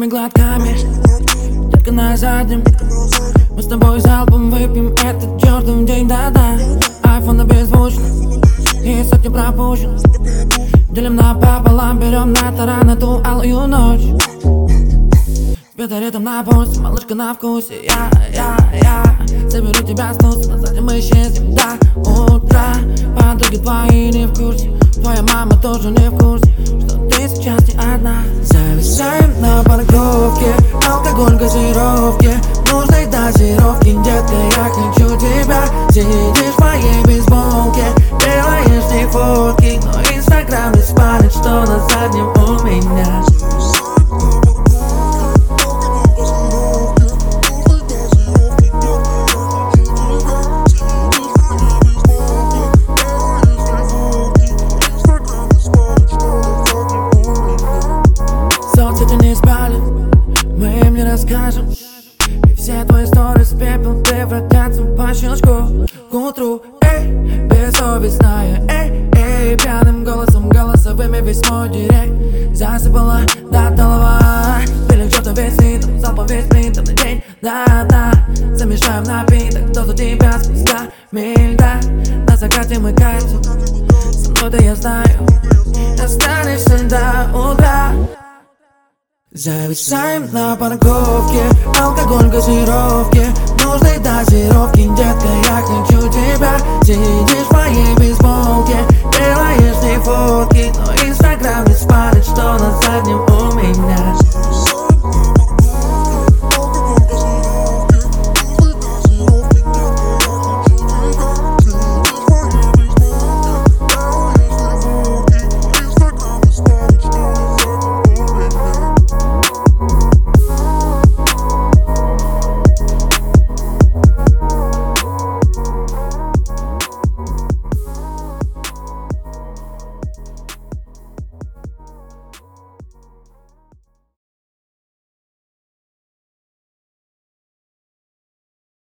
Большими глотками, детка на заднем. Мы с тобой залпом выпьем этот чертов день, да-да. Айфон на беззвучно и сотни пропущен. Делим напополам, берем на таран эту алую ночь. Светоритм на пульсе, малышка на вкусе. Я заберу тебя с туса, на заднем мы исчезнем до утра. Подруги твои не в курсе, твоя мама тоже не в курсе, что ты сейчас не одна. Зависаем на парковке, алкоголь, газировки, нужной дозировки. Детка, я хочу тебя. Сидишь в моей бейсболке, делаешь не фотки, но инстаграм не спалит, что на заднем у меня. Соцсети не спалят, мы им не расскажем. И все твои сторис в пепел превратятся по щелчку. К утру, бессовестная, пьяным голосом, голосовыми весь мой директ засыпала до толова. Пили что-то весь литр, залпом весь принтер на день, да-да. Замешаем напиток, дозу тебя с кусками льда. На закате мы катим, со мной-то я знаю, останешься до утра. Зависаем на парковке, алкоголь, газировки, нужной дозировки. Детка, я хочу тебя. Сидишь в моей бейсболке, делаешь не фотки, но инстаграм не спалит, что на заднем у меня.